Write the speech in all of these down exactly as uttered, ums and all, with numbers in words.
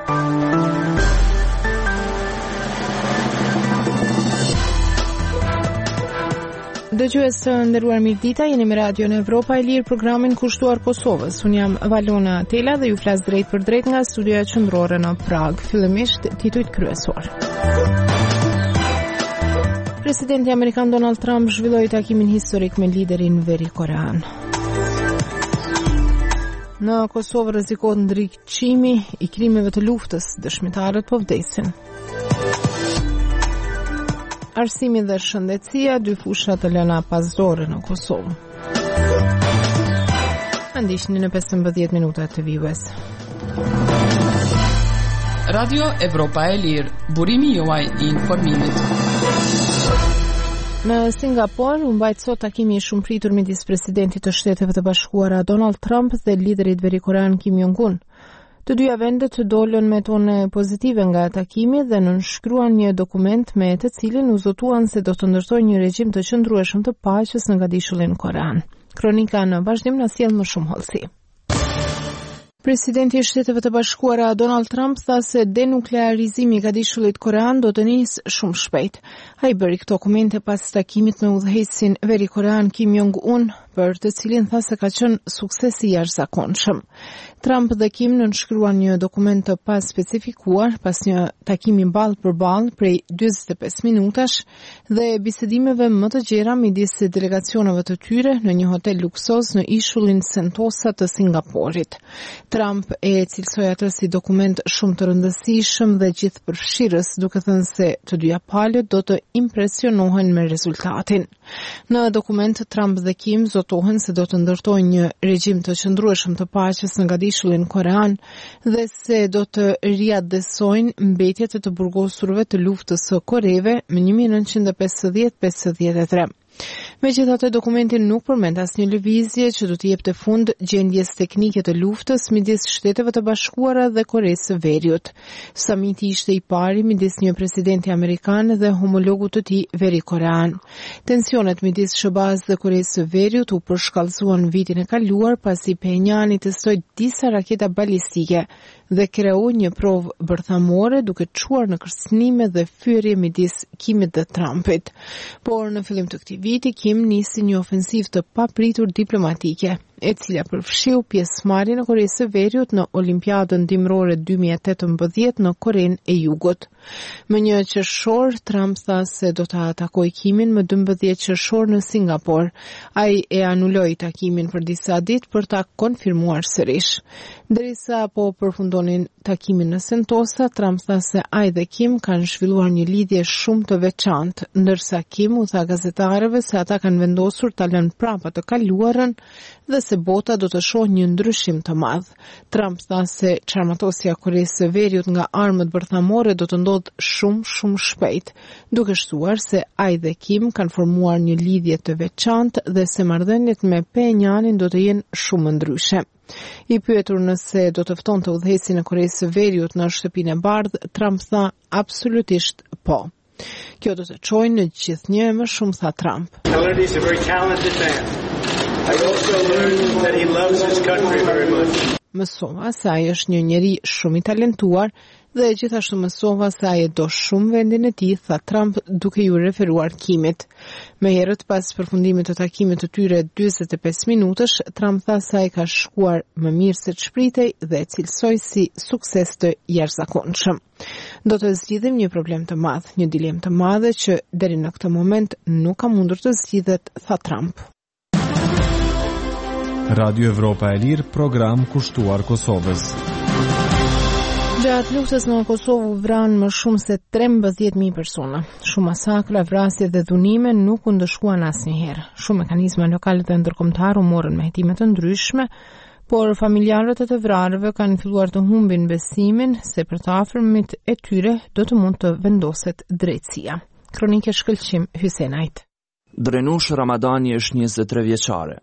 Dëgjues të nderuar mirëdita, jeni me Radion Evropa e Lirë, programin kushtuar Kosovës. Unë jam Valona Tela dhe ju flas drejt për drejt nga studioja qendrore në Prag. Fillimisht titujt kryesor. Presidenti amerikan Donald Trump zhvilloi takimin historik me liderin Veri Koran. Në Kosovë rrezikohet ndriçimi i krimeve të luftës, dëshmitarët po vdesin. Arsimi dhe shëndetësia, dy fusha të lëna pasdore në Kosovë. Ndiqni në pesëmbëdhjetë minuta të vijues. Radio Evropa e Lirë, burimi juaj i informimit. Në Singapur, u mbajt sot takimi i shumëpritur midis presidentit të Shteteve të Bashkuara Donald Trump dhe liderit verikorean Kim Jong-un. Të dyja vendet dolën me tone pozitive nga takimi dhe nënshkruan një dokument me të cilin u zotuan se do të ndërtojnë një regjim të qëndrueshëm të paqes në ngadishullin korean. Kronika në vazhdim na sjell më shumë hollësi. Presidenti i Shteteve të Bashkuara Donald Trump tha se denuklearizimi i ngadishullit korean do të nisë shumë shpejt. Ai bëri këto komente pas takimit me udhëheqësin verikorean Kim Jong-un, për të cilin tha se ka qenë sukses i jashtëzakonshëm. Trump dhe Kim nënshkruan një dokument të paspecifikuar pas një takimi ballë për ballë prej dyzet e pesë minutash dhe bisedimeve më të gjera midis delegacioneve të tyre në një hotel luksoz në ishullin Sentosa të Singaporit. Trump e cilësoi atë si dokument shumë të rëndësishëm dhe gjithëpërfshirës, duke thënë se të dyja palët do të impresionohen me rezultatin. Në dokument Trump dhe Kim zotohen se do të ndërtojnë një regjim të qëndrueshëm të paqes në ngadishullin korean dhe se do të riadesojnë mbetjet e të burgosurve të luftës së Koreve në një mijë nëntëqind e pesëdhjetë pesëdhjetë e tre. Megjithatë, dokumenti nuk përmend asnjë lëvizje që do të jepte fund gjendjes teknike të luftës midis Shteteve të Bashkuara dhe Koresë së Veriut. Samiti ishte i pari midis një presidenti amerikan dhe homologut të tij verikorean. Tensionet midis S B A-s dhe Koresë së Veriut u përshkallëzuan vitin e kaluar pasi Pyongyang testoi disa raketa balistike dhe kreu një provë bërthamore duke çuar në kërcënime dhe fyerje midis Kimit dhe Trumpit. Por në fillim të këtij viti, Kim nisi një ofensivë të papritur diplomatike, e cila përfshiu pjesëmarrjen e Koresë së Veriut në Olimpiadën dimrore dy mijë e tetëmbëdhjetë në Korenë e Jugut. Më një qershor, Trump tha se do të atakojë Kimin më dymbëdhjetë qershor në Singapur. Ai e anuloi takimin për disa ditë për ta konfirmuar sërish. Derisa po përfundonin takimin në Sentosa, Trump tha se ai dhe Kim kanë zhvilluar një lidhje shumë të veçantë, ndërsa Kim u tha gazetarëve se ata kanë vendosur ta lënë prapa të kaluarën dhe se bota do të shohë një ndryshim të madh. Trump tha se çarmatosja e Koresë së Veriut nga armët bërthamore do të ndodhë shumë shumë shpejt, duke shtuar se ai dhe Kim kanë formuar një lidhje të veçantë dhe se marrëdhëniet me Pyongyangin do të jenë shumë ndryshe. I pyetur nëse do të ftonte udhëheqësin e Koresë së Veriut në shtëpinë e bardhë, Trump tha absolutisht po. Kjo do të çojë në gjithnjë më shumë, tha Trump. Kennedy is a very talented man. I also learned that he loves his country very much. Mësova se ai është një njeri shumë i talentuar dhe gjithashtu mësova se ai e do shumë vendin e tij, tha Trump duke ju referuar Kimit. Me herët pas përfundimit të takimit të tyre dyzet e pesë minutësh, Trump tha se ai ka shkuar më mirë se ç'pritej dhe e cilësoi si sukses të jashtëzakonshëm. Do të zgjidhim një problem të madh, një dilemë të madhe që deri në këtë moment nuk ka mundur të zgjidhet, tha Trump. Radio Evropa e Lirë, program kushtuar Kosovës. Gjatë luftës në Kosovë u vranë më shumë se trembëdhjetë mijë persona. Shumë masakra, vrasje dhe dhunime nuk u ndëshkuan asnjëherë. Shumë mekanizma lokale dhe ndërkombëtare u morën me hetime të ndryshme, por familjarët e të vrarëve kanë filluar të humbin besimin se për të afërmit e tyre do të mund të vendoset drejtësia. Kronike shkëlqim Hysenajt. Drenush Ramadani është njëzet e tre vjeçare.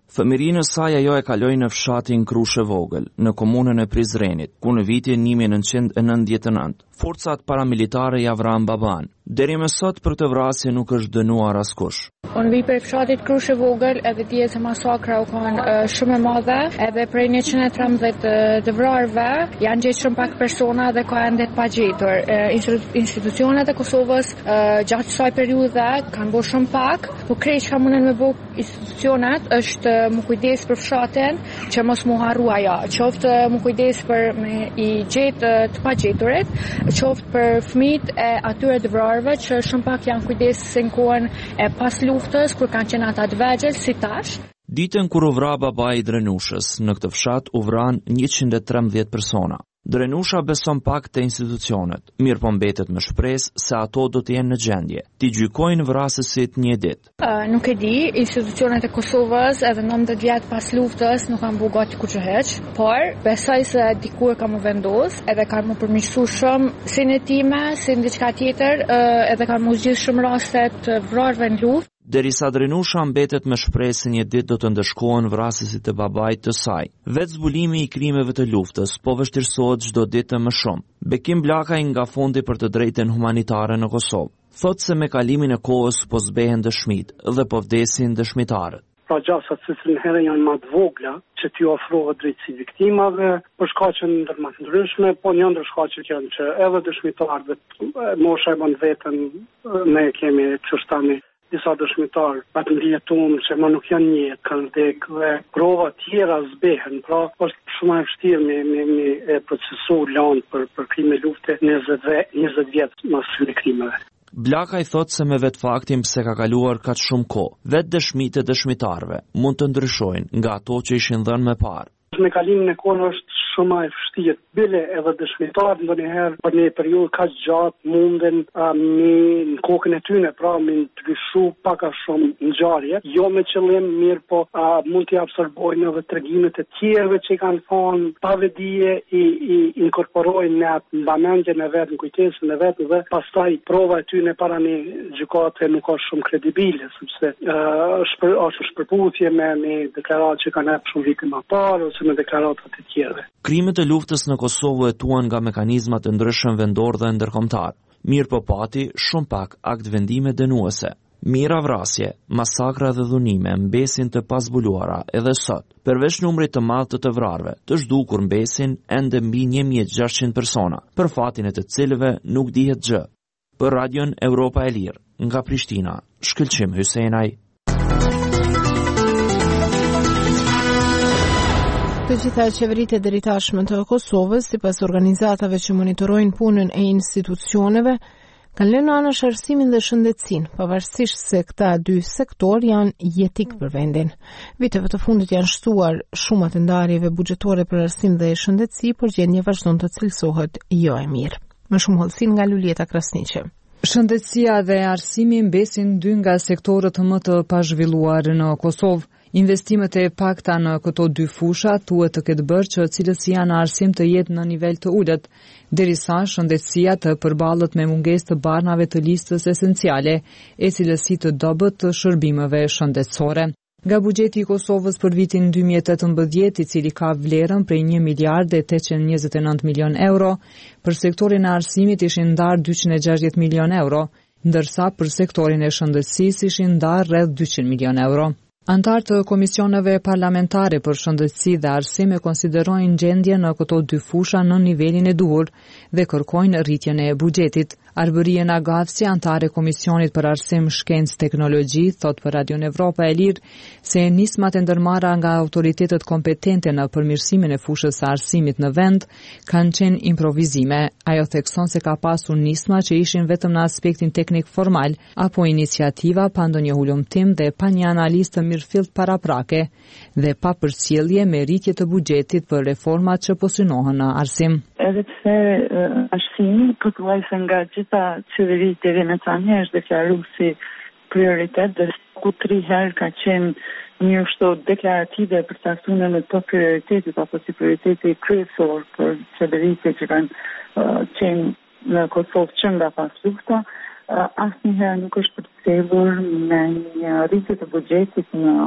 Fëmirinë e saj ajo e kaloi në fshatin Krushe Vogël, në komunën e Prizrenit, ku në vitin një mijë e nëntëqind e nëntëdhjetë e nëntë forcat paramilitare ja vranë baban. Deri më sot për të vrasje nuk është dënuar askush. Unë vi për fshatit Krushe Vogël, edhe dihet se masakra u kanë uh, shumë e madhe, edhe prej njëqind e trembëdhjetë uh, të vrarëve janë gjetur shumë pak persona dhe ka ende të pagjetur. Uh, institucionet e Kosovës uh, gjatë kësaj periudhe kanë bërë shumë pak, por krejt çka mundën me bëj institucionet është uh, mu kujdes për fshatin që mos mu harru ajo, qoftë uh, mu kujdes për me i gjetë uh, të pagjeturit, qoftë për fëmijët e atyre të vrarëve që shumë pak janë kujdesur në kohën e pas luftës kur kanë qenë ata të vegjël si tash. Ditën kur u vra babai i Drenushës, në këtë fshat u vran njëqind e trembëdhjetë persona. Drenusha beson pak te institucionet, mirë po mbetet me shpresë se ato do të jenë në gjendje t'i gjykojnë vrasësit një ditë. Uh, nuk e di, institucionet e Kosovës edhe nëntëdhjetë vjet pas luftës nuk kanë bërë gati kurrë heq, por besoj se dikur ka mu vendos, edhe kanë mu përmirësuar shumë si në time, si në diçka tjetër, uh, edhe kanë mu zgjidhur shumë raste të vrarëve në luftë. Derisa Drenusha mbetet me shpresë se një ditë do të ndëshkohen vrasësit e babait të saj. Vetë zbulimi i krimeve të luftës po vështirësohet çdo ditë më shumë. Bekim Blakaj nga Fondi për të drejtën humanitare në Kosovë thotë se me kalimin e kohës po zbehen dëshmitë dhe po vdesin dëshmitarët. Pra gjasat se cilën herë janë më të vogla që t'ju ofrohet drejtësi viktimave për shkaqe ndër më të ndryshme, po një ndër shkaqet janë që edhe dëshmitarët mosha e bën veten, ne kemi çështani disa dëshmitar atë ndjetuar që më nuk janë një kanë vdek dhe prova tjera zbehen, pra është shumë e vështirë me me me e procesu lanë për për krime lufte njëzet vjet mas këtyre krimeve. Blakaj thot se me vetë faktin pse ka kaluar kaq shumë kohë, vetë dëshmitë e dëshmitarëve mund të ndryshojnë nga ato që ishin dhënë më parë. Me kalimin e kohës është shumë e vështirë. Bile edhe dëshmitarët ndonjëherë për një periudhë kaq gjatë munden uh, me në kokën e tyre, pra me të lëshu pak a shumë ngjarje, jo me qëllim mirë, po uh, mund të absorbojnë edhe tregimet e tjerëve që kanë thënë pa vedije i, i inkorporojnë në atë mbamendjen e vet, në kujtesën e vet dhe pastaj prova e tyre para një gjykate nuk ka shumë kredibile, sepse uh, është është shpërputhje me me deklaratë që kanë hapur shumë vite më parë ose me deklaratat e tjera. Krimet e luftës në Kosovë hetuan nga mekanizma të ndryshëm vendor dhe ndërkombëtar. Mirë po pati shumë pak akt vendime dënuese. Mira vrasje, masakra dhe dhunime mbesin të pazbuluara edhe sot. Përveç numrit të madh të të vrarëve, të zhdukur mbesin ende mbi një mijë e gjashtëqind persona, për fatin e të cilëve nuk dihet gjë. Për Radion Europa e Lirë, nga Prishtina, Shkëlqim Hysenaj. Të gjitha qeveritë e deri tashme të Kosovës, sipas organizatave që monitorojnë punën e institucioneve, kanë lënë anash arsimin dhe shëndetësinë, pavarësisht se këta dy sektor janë jetik për vendin. Viteve të fundit janë shtuar shumat e ndarjeve buxhetore për arsim dhe shëndetësi, por gjendja vazhdon të cilësohet jo e mirë. Më shumë hollësin nga Lulieta Krasniqe. Shëndetësia dhe arsimi mbesin dy nga sektorët më të pazhvilluar në Kosovë. Investimet e pakta në këto dy fusha duhet të ketë bërë që cilësia në arsim të jetë në nivel të ulët, derisa shëndetësia të përballet me mungesë të barnave të listës esenciale e cilësi të dobët të shërbimeve shëndetësore. Nga buxheti i Kosovës për vitin dy mijë e tetëmbëdhjetë, i cili ka vlerën prej një miliard e tetëqind e njëzet e nëntë milion euro, për sektorin e arsimit ishin ndarë dyqind e gjashtëdhjetë milion euro, ndërsa për sektorin e shëndetësisë ishin ndarë rreth dyqind milion euro. Antarë të komisioneve parlamentare për shëndetësi dhe arsim e konsiderojnë gjendje në këto dy fusha në nivelin e duhur dhe kërkojnë rritjen e buxhetit. Arbërie Nagavsi, antare Komisionit për Arsim, Shkencë, Teknologji, thot për Radion Evropa e Lirë se nismat e ndërmarra nga autoritetet kompetente në përmirësimin e fushës së arsimit në vend kanë qenë improvizime. Ajo thekson se ka pasur nisma që ishin vetëm në aspektin teknik formal apo iniciativa pa ndonjë hulumtim dhe pa një analizë të mirëfillt paraprake dhe pa përcjellje me rritje të buxhetit për reformat që po synohen në arsim. Edhe pse arsimi pothuajse nga gjitha qeveritë deri në tani është deklaruar si prioritet dhe ku tri herë ka qenë një shto deklarative për caktuar në top prioritetit apo si prioriteti kryesor për qeveritë që kanë uh, qenë në Kosovë që nga pas lufta, uh, asnjëherë nuk është përcjellur me një rritje të buxhetit në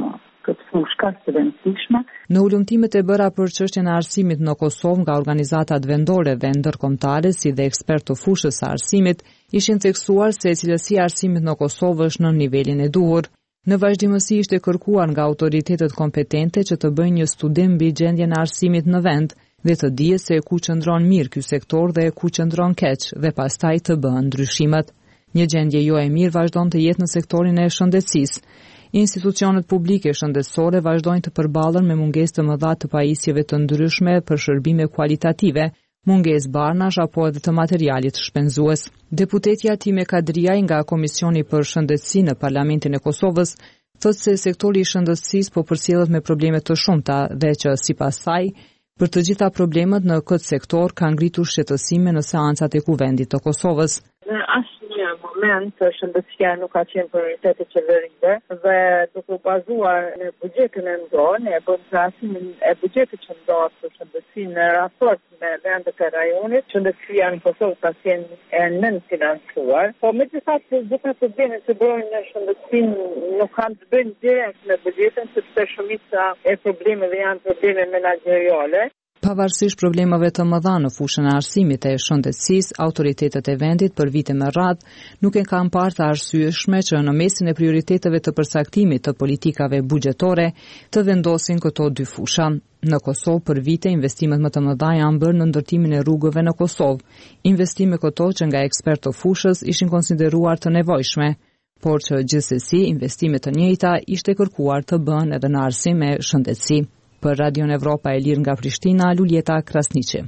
këtë fushë kaq të rëndësishme. Në ulëmtimet e bëra për çështjen e arsimit në Kosovë nga organizatat vendore dhe ndërkombëtare si dhe ekspertë të fushës së arsimit, ishin theksuar se cilësia e arsimit në Kosovë është në nivelin e duhur. Në vazhdimësi ishte kërkuar nga autoritetet kompetente që të bëjnë një studim mbi gjendjen e arsimit në vend dhe të dihet se ku qëndron mirë ky sektor dhe ku qëndron keq dhe pastaj të bëhen ndryshimet. Një gjendje jo e mirë vazhdon të jetë në sektorin e shëndetësisë. Institucionet publike shëndetësore vazhdojnë të përballen me mungesë të mëdha të pajisjeve të ndryshme për shërbime kualitative, mungesë barnash apo edhe të materialit shpenzues. Deputetja Time Kadriaj nga Komisioni për Shëndetësi në Parlamentin e Kosovës thotë se sektori i shëndetësisë po përcjellet me probleme të shumta dhe që sipas saj, për të gjitha problemet në këtë sektor ka ngritur shqetësime në seancat e Kuvendit të Kosovës. Në asnjë moment shëndetësia nuk ka qenë prioritet e qeverive dhe duke u bazuar në buxhetin e ndonë, e bën krahasimin e buxhetit që ndohet për shëndetësi në raport me vendet e rajonit, shëndetësia në Kosovë ka qenë e nënfinancuar, po megjithatë gjitha problemet që bëjnë në shëndetësinë nuk kanë të bëjnë direkt me buxhetin, sepse shumica e problemeve janë probleme menaxheriale. Pavarësisht problemeve të mëdha në fushën e arsimit e shëndetësisë, autoritetet e vendit për vite me radhë nuk e kanë parë të arsyeshme që në mesin e prioriteteve të përcaktimit të politikave buxhetore të vendosin këto dy fusha. Në Kosovë për vite investimet më të mëdha janë bërë në ndërtimin e rrugëve në Kosovë. Investime këto që nga ekspertë të fushës ishin konsideruar të nevojshme, por që gjithsesi investime të njëjta ishte kërkuar të bëhen edhe në arsim e shëndetësi. Për Radion Evropa e Lirë nga Prishtina, Luljeta Krasniqi.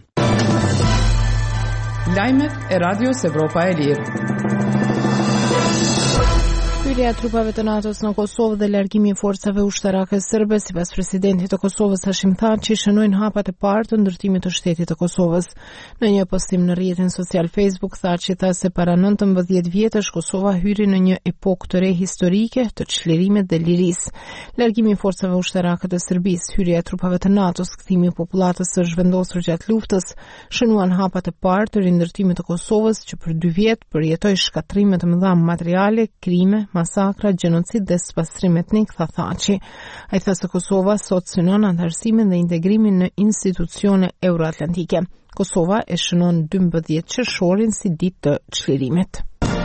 Lajmet e Radios Evropa e Lirë. Hyrja e trupave të NATO-s në Kosovë dhe largimi i forcave ushtarake serbe, sipas presidentit të Kosovës Hashim Thaçi, shënojnë hapat e parë të ndërtimit të shtetit të Kosovës. Në një postim në rrjetin social Facebook, Thaçi tha se para nëntëmbëdhjetë vjetësh Kosova hyri në një epokë të re historike të çlirimit dhe lirisë. Largimi i forcave ushtarake të Serbisë, hyrja e trupave të NATO-s, kthimi i popullatës së zhvendosur gjatë luftës, shënuan hapat e parë të rindërtimit të Kosovës që për dy vjet përjetoi shkatrime të mëdha materiale, krime, masakra, gjenocid dhe spastrim etnik, tha Thaçi. Ai tha se Kosova sot synon antarësimin dhe integrimin në institucione euroatlantike. Kosova e shënon dymbëdhjetë qershorin si ditë të çlirimit.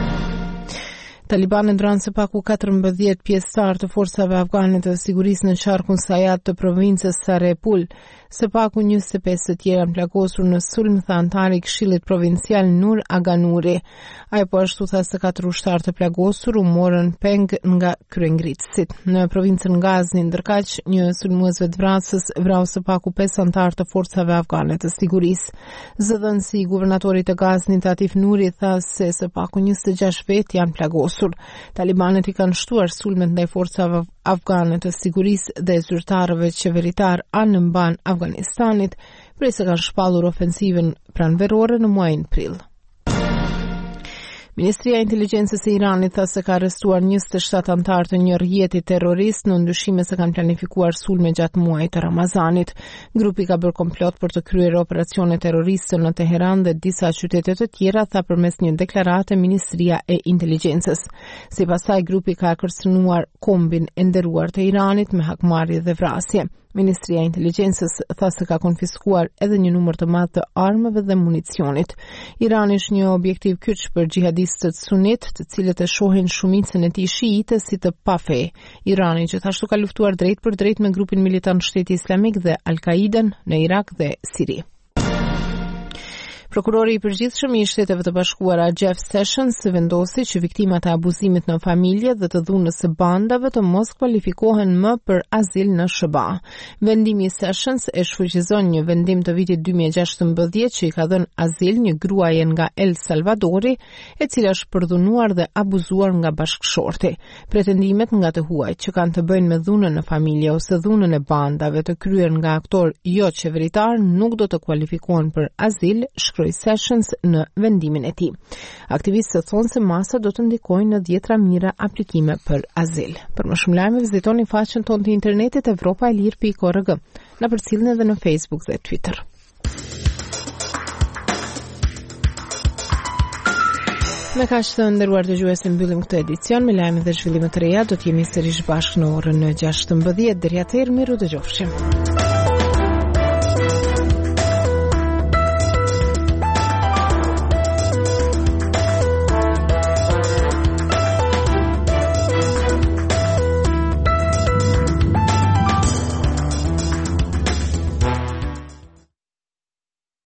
Talibanet dranë së paku katërmbëdhjetë pjesëtar të forcave afgane të sigurisë në qarkun Sayat të provincës Sarepul. Së paku njëzet e pesë të tjerë janë plagosur në sulm, tha antari i Këshillit Provincial Nur Aganuri. Ai po ashtu tha se katër ushtarë të plagosur u morën peng nga kryengritësit. Në provincën Gazni, ndërkaq, një sulmues vetvrasës vrau së paku pesë antar të forcave afgane të sigurisë. Zëdhënësi i guvernatorit të Gaznit Atif Nuri tha se së paku njëzet e gjashtë vetë janë plagosur. Talibanet i kanë shtuar sulmet ndaj forcave afgane të sigurisë dhe zyrtarëve qeveritar anë mban Afganistanit, prej se kanë shpallur ofensivën pranverore në muajin prill. Ministria e Inteligjencës e Iranit tha se ka arrestuar njëzet e shtatë antar të një rrjeti terrorist në ndryshime se kanë planifikuar sulme gjatë muajit të Ramazanit. Grupi ka bërë komplot për të kryer operacione terroriste në Teheran dhe disa qytete të tjera, tha përmes një deklarate Ministria e Inteligjencës. Sipas saj, grupi ka kërcënuar kombin e nderuar të Iranit me hakmarrje dhe vrasje. Ministria e Inteligjencës tha se ka konfiskuar edhe një numër të madh të armëve dhe municionit. Irani është një objektiv kyç për xhihadistët sunit, të cilët e shohin shumicën e tij shiite si të pafe. Irani gjithashtu ka luftuar drejt për drejt me grupin militant Shteti Islamik dhe Al-Qaiden në Irak dhe Siri. Prokurori i përgjithshëm i Shteteve të Bashkuara Jeff Sessions vendosi që viktimat e abuzimit në familje dhe të dhunës së bandave të mos kualifikohen më për azil në S B A. Vendimi i Sessions e shfuqizon një vendim të vitit dy mijë e gjashtëmbëdhjetë që i ka dhënë azil një gruaje nga El Salvadori, e cila është përdhunuar dhe abuzuar nga bashkëshorti. Pretendimet nga të huajt që kanë të bëjnë me dhunën në familje ose dhunën e bandave të kryer nga aktor jo qeveritar nuk do të kualifikohen për azil, shkruaj Sessions në vendimin e tij. Aktivistët thonë se masa do të ndikojnë në dhjetra mijëra aplikime për azil. Për më shumë lajme vizitoni faqen tonë të internetit evropa e lirë pikë org. Na përcjellni edhe në Facebook dhe Twitter. Me kaq të nderuar dëgjues, mbyllim këtë edicion me lajme dhe zhvillime të reja. Do të jemi sërish bashkë në orën gjashtëmbëdhjetë. Deri atëherë, miru dëgjofshim.